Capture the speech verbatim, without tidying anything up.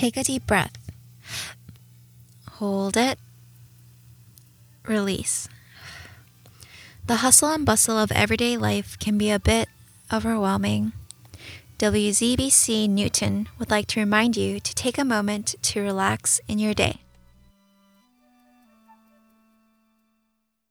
Take a deep breath. Hold it. Release. The hustle and bustle of everyday life can be a bit overwhelming. W Z B C Newton would like to remind you to take a moment to relax in your day.